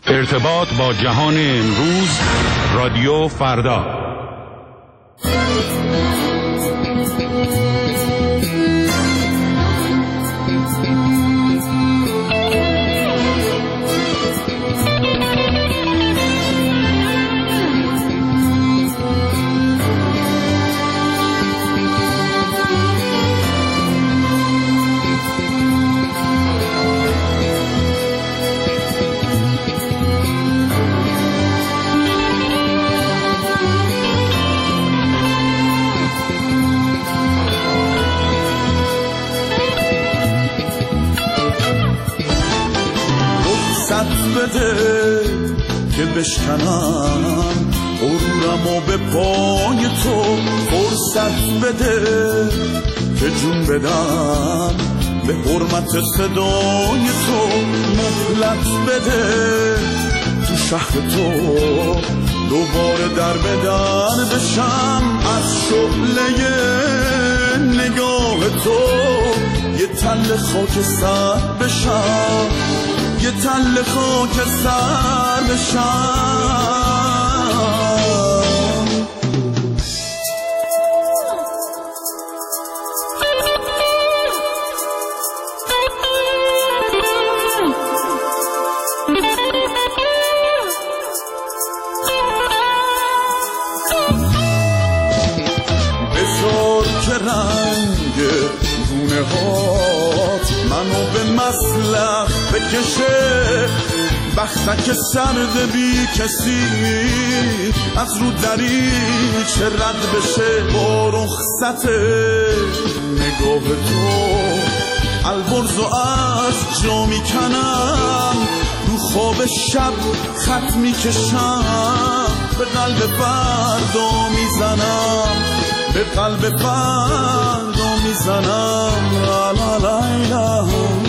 ارتباط با جهان امروز، رادیو فردا. بده که بشکنم غرورم و به پای تو، فرصت بده که جون بدم به حرمت صدای تو، مهلت بده تو شهر تو دوباره در به در بشم، از شعله نگاه تو یه تل خاک سر بشم، یه تل خاک سر بشم. بذار که رنگ گونه هات منو به مسلخ بکشه، بختک سرد بی کسی از رو دریچه رد بشه، با رخصت نگاه تو البرز و از جا میکنم، رو خواب شب خط میکشم، به قلب فردا میزنم، به قلب فردا میزنم. لا لا لا لا.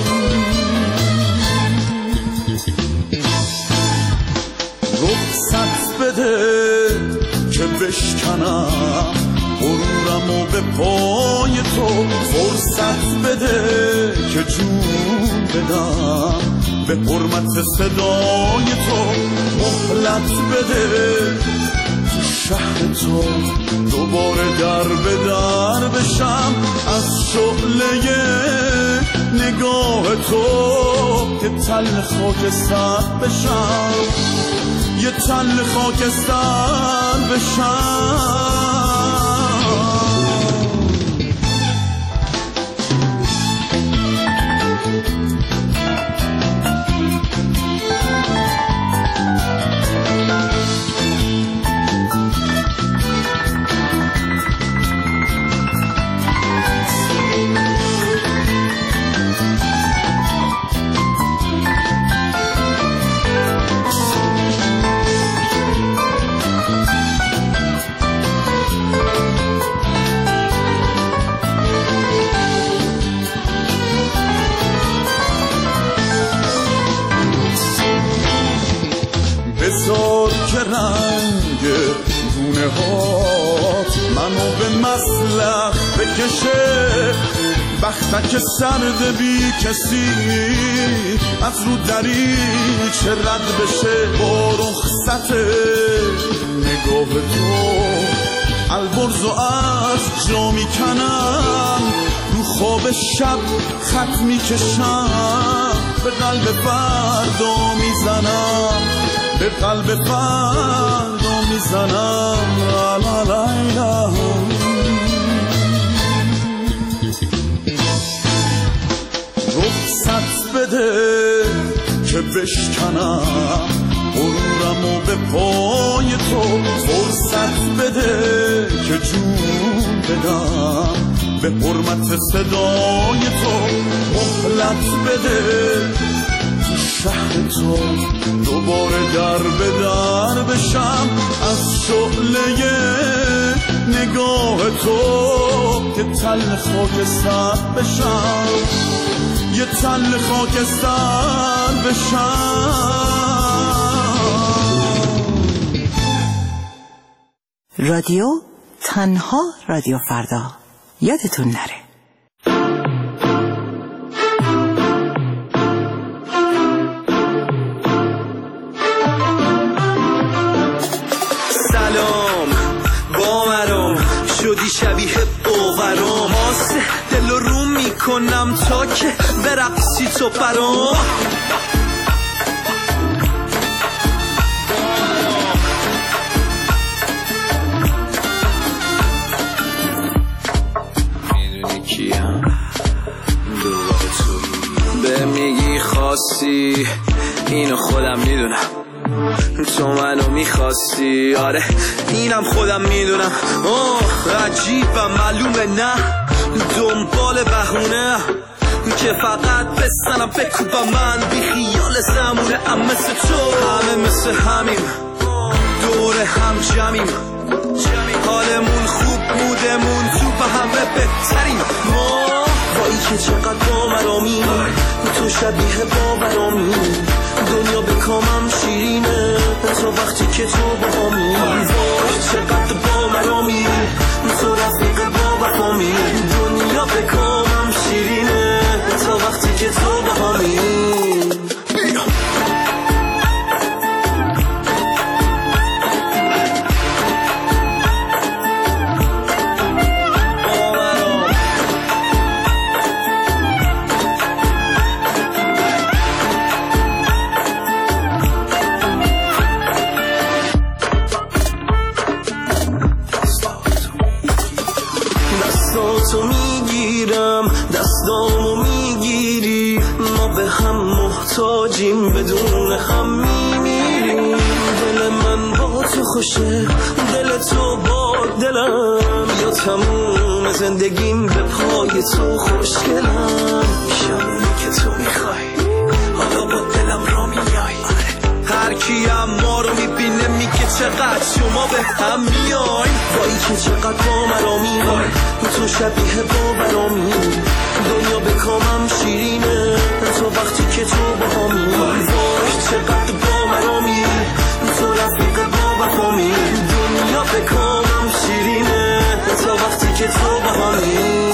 رخصت بده که بشکنم غرورم و به پای تو، فرصت بده که جون بدم به حرمت صدای تو، مهلت بده تو شهر تو دوباره در به در بشم، از شعله نگاه تو که تل خاک سر بشم، یه تل خاکستر بشم. بذار که رنگ گونه هات منو به مسلخ بکشه، بختک سرد بی کسی از رو دریچه رد بشه، با رخصت نگاه تو البرز و از جا میکنم، رو خواب شب خط میکشم، به قلب فردا میزنم، به قلب فردا میزنم. لا لا لا لا. رخصت بده که بشکنم غرورم و به پای تو، فرصت بده که جون بدم به حرمت صدای تو، مهلت بده تو شهر تو دوباره در به در بشم، از شعله نگاه تو که تل خاک سر بشم، یه تل خاک سر بشم. رادیو تنها رادیو فردا، یادتون نره. کنم تا که برقصی تو برام. میدونی کیم دوباره توی به میگی خواستی اینو خودم میدونم تو منو میخواستی. آره اینم خودم میدونم. عجیبه معلومه نه دنبال بهونه که فقط بستنم بکوبم من بی خیال زمونه. هم مثل تو همه مثل همیم دور هم جمعیم حالمون خوب بودمون تو به همه بهتریم ما. وایی که چقدر باورامی تو شبیه باورامی دنیا به کامم شیرینه تو وقتی که تو باهامی. وای چقدر باورامی تو رفیق باورامی دنیا به کامم شیرینه تو وقتی که تو باهامی. دستاتو میگیرم دستامو میگیری ما به هم محتاجیم بدون هم میمیریم. دل من با تو خوشه دل تو با دلم یا تموم زندگیم به پای تو خوشگلم. شبیه که تو میخوای حالا با دلم را میای. هر کی ما رو میبینه میگه چقدر شما به هم میای. وایی که چقدر با مرا میای تو شبیه باورامی دنیا به کامم شیرینه تو وقتی که تو باهامی. وای چقدر با مرا میای تو رفیق باورامی دنیا به کامم شیرینه تو وقتی که تو باهامی.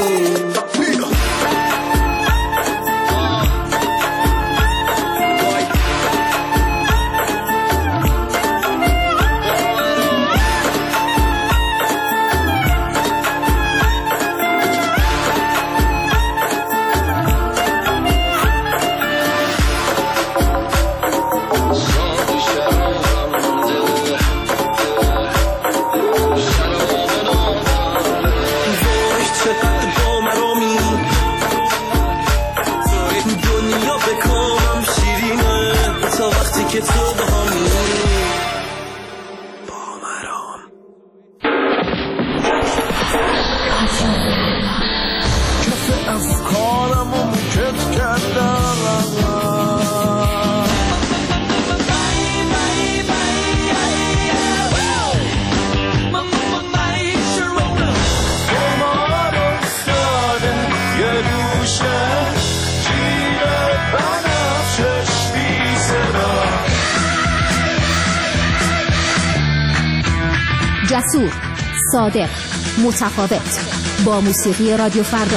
جسور، صادق، متفاوت با موسیقی رادیو فردا.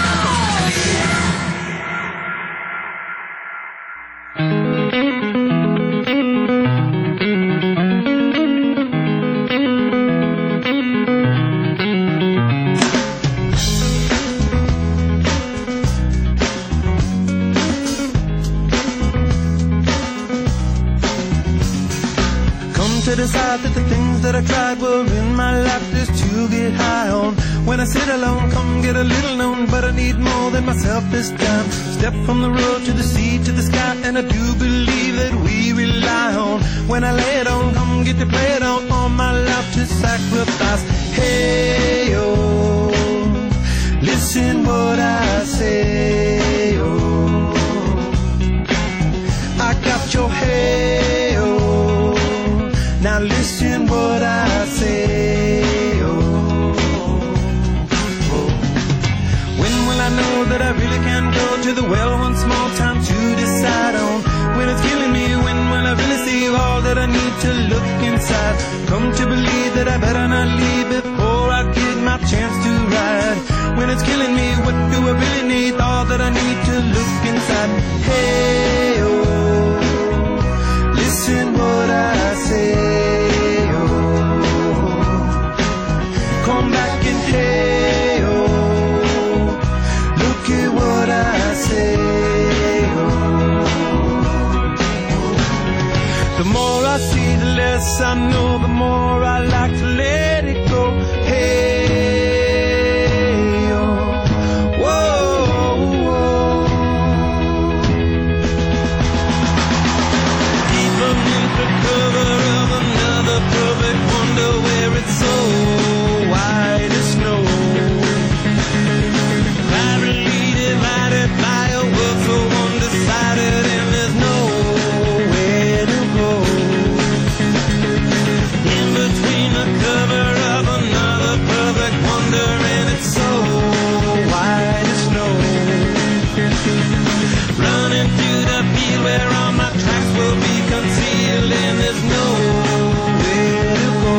To decide that the things that I tried were in my life just to get high on. When I sit alone, come get a little known, but I need more than myself this time. Step from the road to the sea to the sky, and I do believe that we rely on. When I lay it on, come get to play it on, all my life to sacrifice. Hey, oh, listen what I say, oh, I got your hey, oh. Now listen what I say, oh, oh. When will I know that I really can go to the well one small time to decide on? When it's killing me, when will I really see all that I need to look inside? Come to believe that I better not leave before I get my chance to ride. When it's killing me, what do I really need? All that I need to look inside. Hey, oh, listen what I say. Come back and hey, oh, look at what The more I see, the less I know, the more I like to let it go. Hey, oh, whoa, whoa. Deep beneath the cover of another perfect wonder where it's so white as snow. Privately divided by a world so undecided, and there's nowhere to go. In between the cover of another perfect wonder, and it's so white as snow. Running through the field where all my tracks will be concealed, and there's nowhere to go.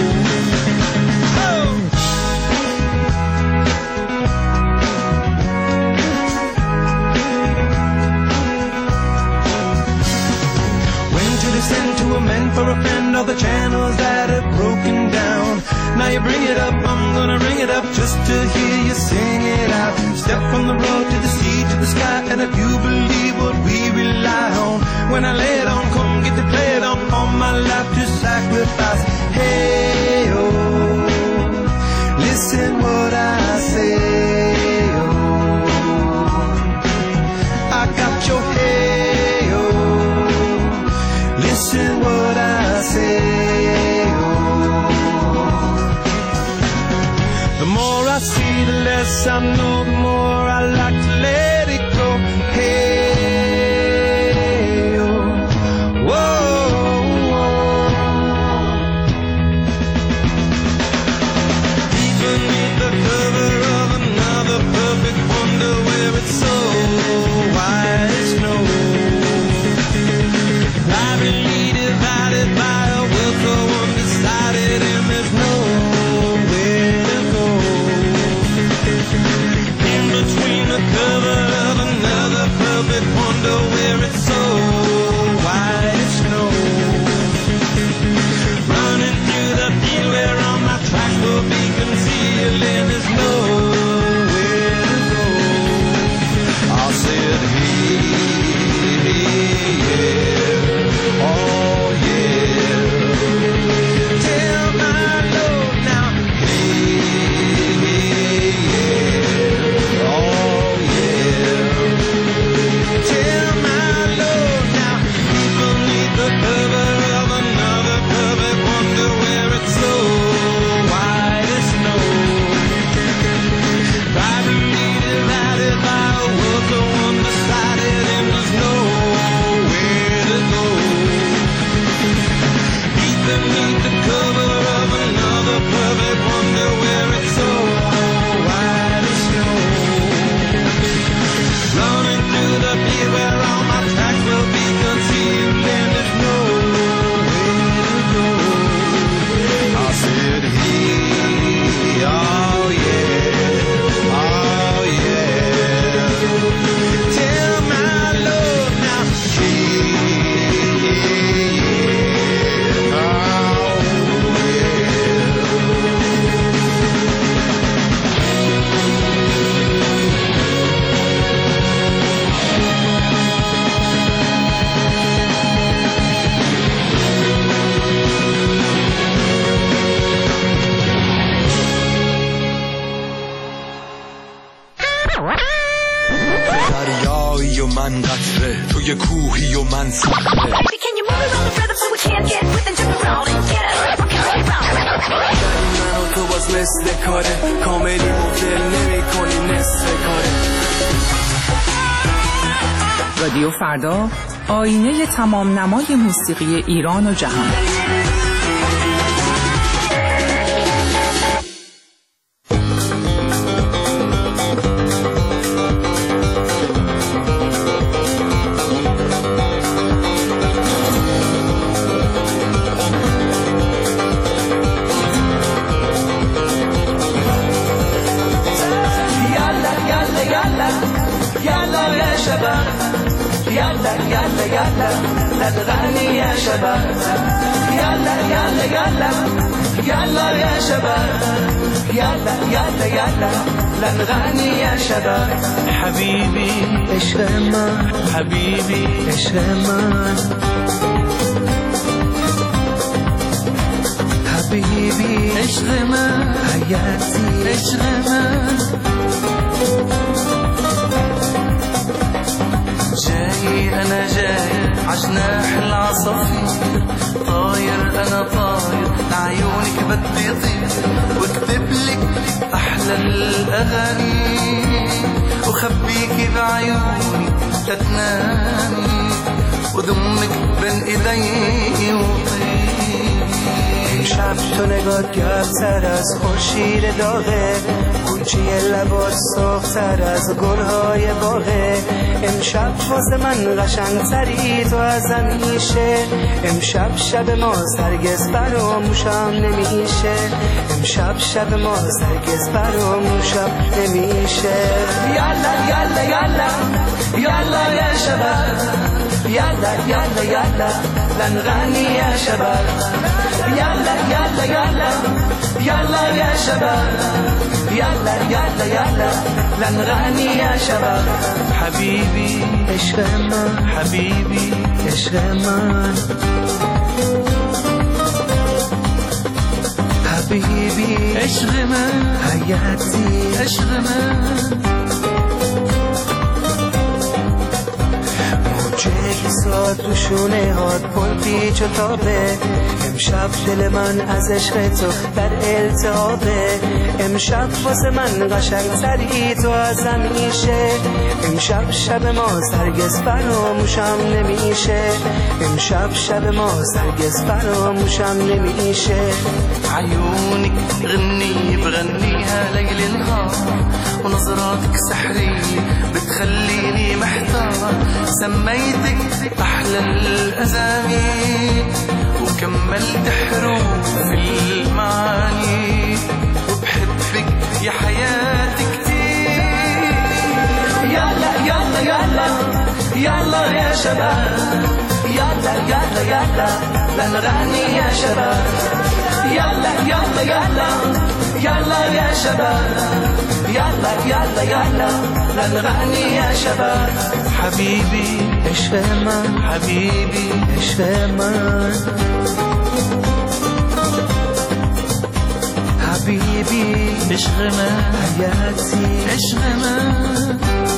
Oh! Send to a man for a friend, all the channels that have broken down. Now you bring it up, I'm gonna ring it up just to hear you sing it out. Step from the road to the sea to the sky, and if you believe what we rely on, when I lay it on, come get to play it on, all my life to sacrifice. Hey, oh, listen what I say, oh, I got your hey, oh, listen what I say, oh. The more I see, the less I know, the more I like to let it go. Hey, oh, whoa, whoa. Deep beneath the cover of another perfect wonder where it's so white as snow. Privately divided by a world so undecided, and there's nowhere to go. In between the cover of another perfect wonder where it's so white as snow. Running through the field where all my tracks will be concealed, and there's nowhere to go. I said, hey, yeah. Oh yeah, tell my Lord now. Hey, yeah. Oh yeah, tell my Lord now. Deep beneath the cover of another perfect wonder where it's so white as snow. Privately divided by a world so undecided, and there's nowhere to go. Beneath the cover of another perfect wonder where it's so white as snow. Running through the field where all my tracks will be concealed, and there's nowhere to go. I said, hey, oh yeah, oh yeah, tell my Lord now, hey, دریایی و من قطره، توی کوهی و من صخره. من و تو باز مثل کاره، کاملی مبدل نمی کنی نصف کاره. رادیو فردا، آینه تمام نمای موسیقی ایران و جهان. تغني يا شباب يلا يلا يلا يلا يا شباب يلا يلا يلا لا نغني يا شباب حبيبي اشرما حبيبي اشرما حبیبی عشق من حیاتی عشق من جاي أنا جاي عجناح العصافير طاير أنا طاير لعيونك بدي طير واكتب لك أحلى الأغاني وخبيكي بعيوني تتنامي وضمك بين إيدي وطير امشب تو نگاهت تر از خورشید داغه گلچه لبات سرخ‌تر از گلهای باغه امشب واسه من قشنگ‌تری تو از همیشه امشب شب ما هرگز فراموشم نمیشه امشب شب ما هرگز فراموشم نمیشه یالا یالا یالا یالا یا شباب یالا یالا یالا لنغني يا شباب يلا يلا يلا يلا يا شباب يلا يلا يلا لنغني يا شباب حبيبي عشق من حبيبي عشق من حبيبي عشق من حياتي عشق من ساد تو شونه هات پل پیچ و تابه امشب دل من از عشق تو در التهابه امشب واسه من قشنگ‌تری تو از همیشه امشب شب ما هرگز فراموشم نمیشه امشب شب ما هرگز فراموشم نمیشه عيونك غني بغنيها ليل نهار ونظراتك سحرية بتخليني محتار سميتك أحلى الأسامي وكملت حروف المعاني وبحبك يا حياتي كتير يلا يلا يلا يلا يا شباب يلا يلا يلا لنغني يا شباب يلا يلا يلا يلا يا شباب يلا يلا يلا لنغني يا شباب حبيبي عشق من حبيبي عشق من حبيبي عشق من حياتي عشق من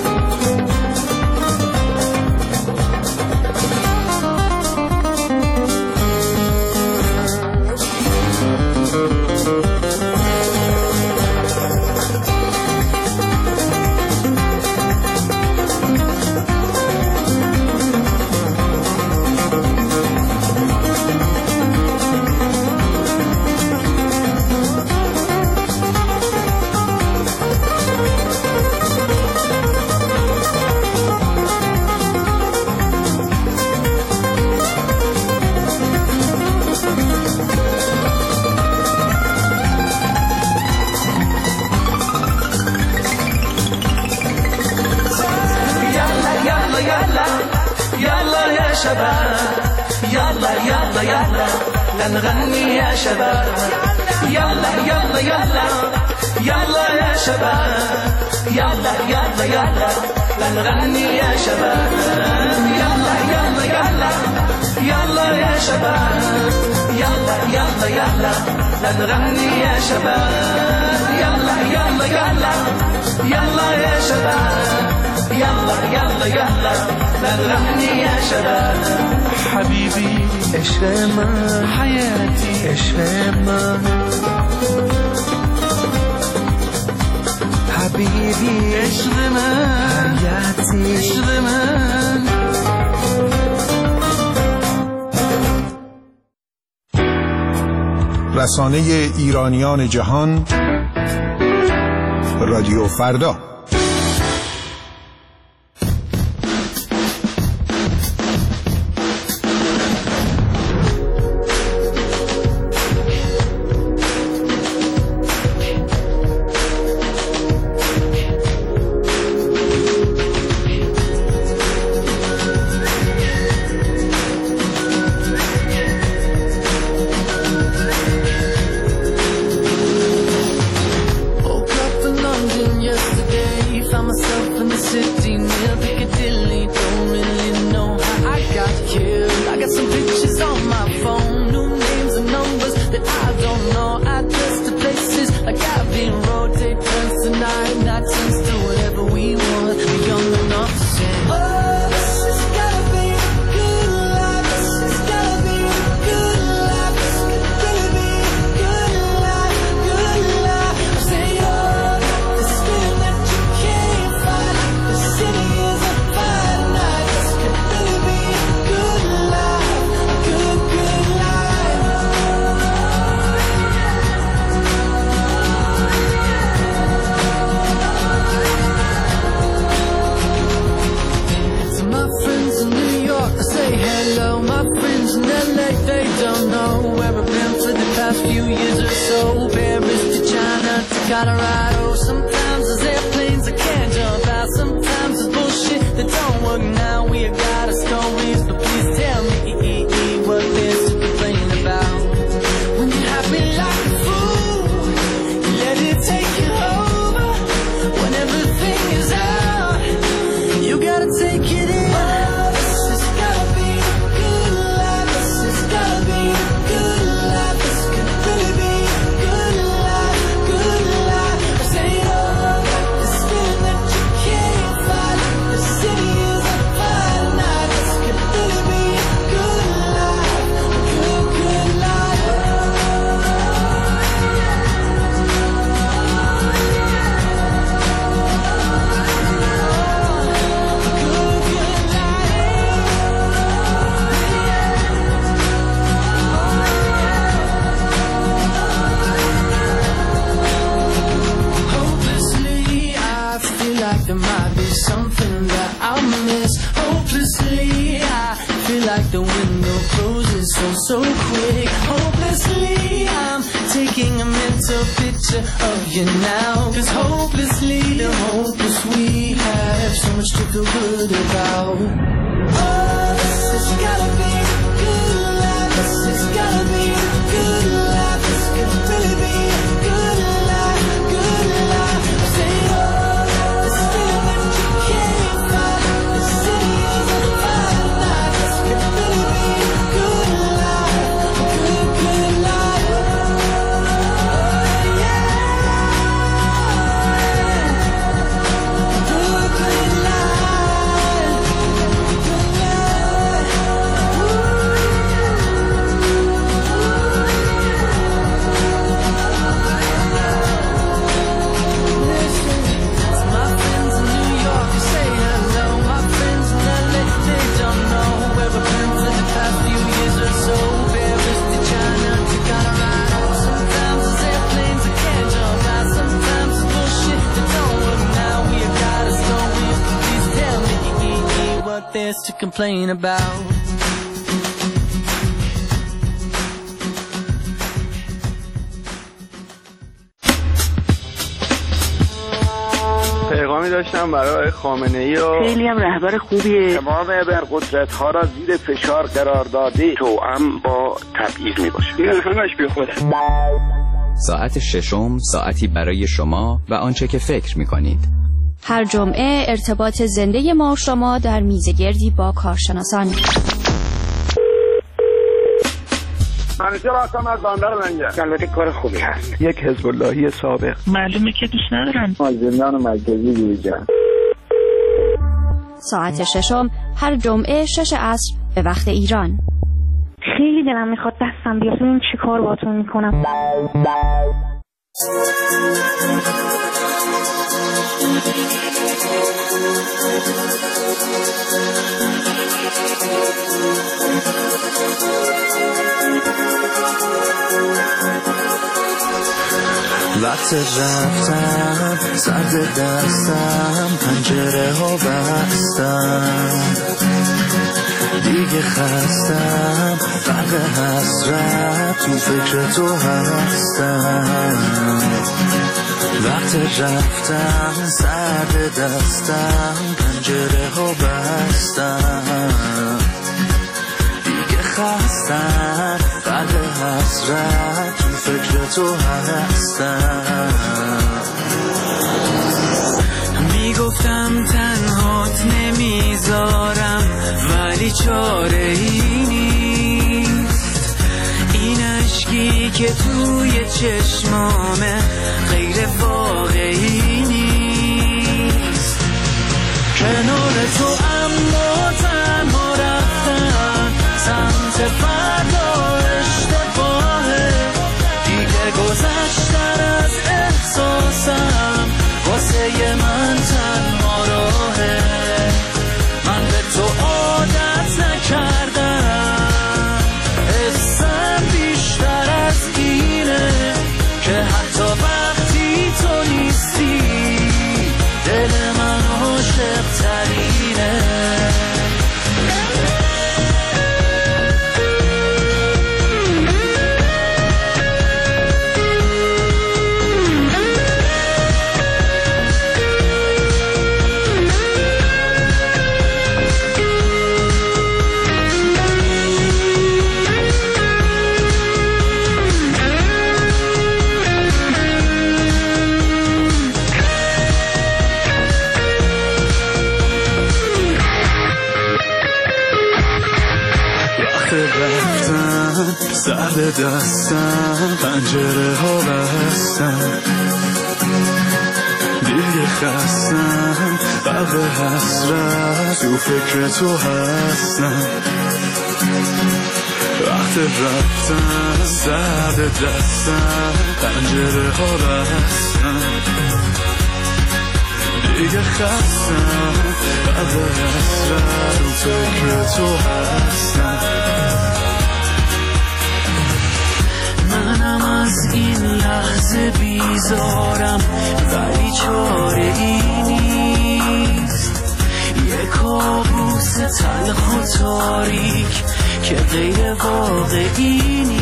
يلا يلا يلا لنغني يا شباب يلا يلا يلا يلا يا شباب يلا يلا يلا لنغني يا شباب يلا يلا يلا يلا يا شباب يلا يلا يلا لنغني يا شباب يلا يلا يلا يلا يا شباب يلا يلا يلا لنغني يا شباب حبيبي عشق من حياتي عشق من حبيبي عشق من حياتي عشق من رسانه ایرانیان جهان رادیو فردا London yesterday they don't know where I've been for the past few years or so. Paris to China to Colorado. Sometimes there's airplanes I can't jump out. Sometimes there's bullshit that don't work now. We got our stories, but please tell me what there's to complain about. When you're happy like a fool, you let it take you over. When everything is out, you gotta take it in. There might be something that I'll miss. Hopelessly, I feel like the window closes so quick. Hopelessly, I'm taking a mental picture of you now. 'Cause hopelessly, the hopeless we have so much to feel good about. Oh, this has gotta be a good life. This has gotta be a good life. This could really be a good life, good life. I say, oh, there's to complain about. پیغامی داشتم برای خامنه‌ای و خیلی هم رهبر خوبیه. تمام ابرقدرت‌ها را زیر فشار قرار داده توأم با تبعیض میباشه. این همش بی خوده. ساعت ششم ساعتی برای شما و آنچه که فکر میکنید. هر جمعه ارتباط زنده ما و شما در میزگردی با کارشناسان. منیجر هستم از بندر منجر. البته کار خوبی هست. یک حزب اللهی سابق. معلومه که دوست ندارن. زندان مرکزی جوجا. ساعت ششم هر جمعه 6 عصر به وقت ایران. خیلی دلم میخواد دستم بیاد ببینم چی کار باهاتون میکنم. وقت رفتم سرد دستم پنجره ها بستم دیگه خستم غرق حسرت تو فکر تو هستم وقت رفتم سرد دستم پنجره ها بستم دیگه خستم غرق حسرت تو فکر تو هستم میگفتم تنهات نمیذارم ولی چاره ای نیست این عشقی که توی چشمامه غیر واقعی نیست کنار تو اما تنها رفتم سمت فردا اشتباهه دیگه گذشتن از احساسم واسه من تنها راهه من به تو عادت نکردم حسم بیشتر از اینه که حتی وقتی تو نیستی دل من عاشق ترینه وقت رفتن سرد دستم پنجره ها بستم دیگه خستم غرق حسرت تو فکر تو هستم وقت رفتن سرد دستم پنجره ها بستم دیگه خستم غرق حسرت تو فکر تو هستم منم از این لحظه بیزارم ولی چاره ای نیست یه کابوس تلخ و تاریک که غیر واقعی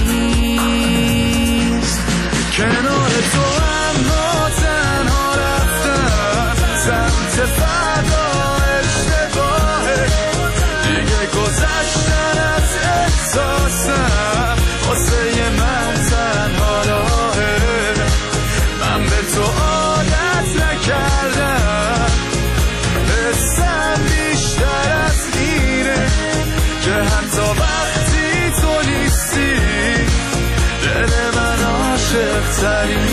نیست کنار تو اما تنها رفتن سمت فردا اشتباهه دیگه گذشتن از احساسم واسه من تنها راهه من به تو عادت نکردم حسم بیشتر از اینه که حتی وقتی تو نیستی دل من عاشق ترینه